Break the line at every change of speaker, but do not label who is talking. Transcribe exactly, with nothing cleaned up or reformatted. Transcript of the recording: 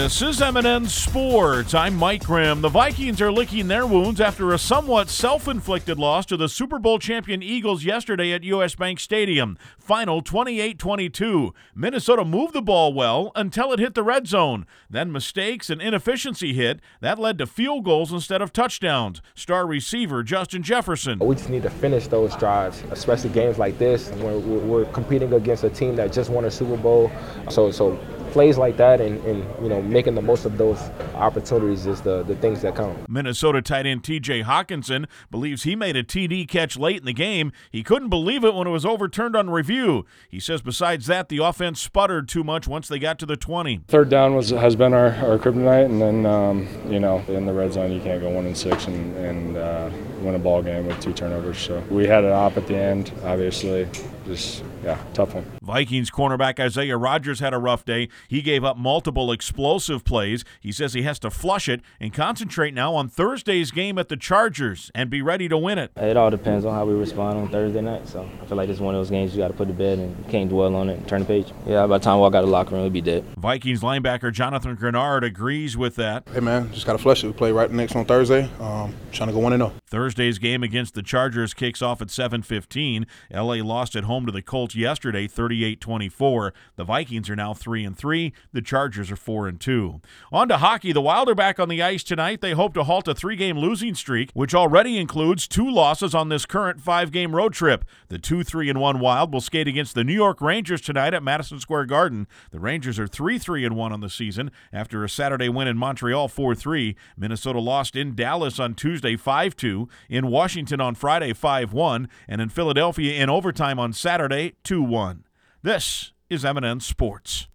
This is M and N Sports. I'm Mike Grimm. The Vikings are licking their wounds after a somewhat self-inflicted loss to the Super Bowl champion Eagles yesterday at U S Bank Stadium. Final twenty-eight twenty-two. Minnesota moved the ball well until it hit the red zone. Then mistakes and inefficiency hit. That led to field goals instead of touchdowns. Star receiver Justin Jefferson.
We just need to finish those drives, especially games like this where we're competing against a team that just won a Super Bowl. So, so plays like that and, and you know making the most of those opportunities is the, the things that count.
Minnesota tight end T J Hockenson believes he made a T D catch late in the game. He couldn't believe it when it was overturned on review. He says besides that, the offense sputtered too much once they got to the twenty.
Third down was has been our, our kryptonite, and then um, you know in the red zone you can't go one and six and, and uh, win a ball game with two turnovers. So we had an op at the end, obviously. Just, yeah, tough one.
Vikings cornerback Isaiah Rodgers had a rough day. He gave up multiple explosive plays. He says he has to flush it and concentrate now on Thursday's game at the Chargers and be ready to win it.
It all depends on how we respond on Thursday night. So I feel like this is one of those games you got to put to bed and can't dwell on it and turn the page. Yeah, by the time I walk out of the locker room, we'll be dead.
Vikings linebacker Jonathan Grenard agrees with that.
Hey, man, just got to flush it. We play right next on Thursday. Um, trying to go one and oh.
Thursday's game against the Chargers kicks off at seven fifteen. L A lost at home to the Colts yesterday, thirty-eight twenty-four. The Vikings are now three and three. The Chargers are four and two. On to hockey. The Wild are back on the ice tonight. They hope to halt a three-game losing streak, which already includes two losses on this current five-game road trip. The two three and one Wild will skate against the New York Rangers tonight at Madison Square Garden. The Rangers are three three and one on the season after a Saturday win in Montreal four three. Minnesota lost in Dallas on Tuesday five two, in Washington on Friday five one, and in Philadelphia in overtime on Saturday two one. This is M and N Sports.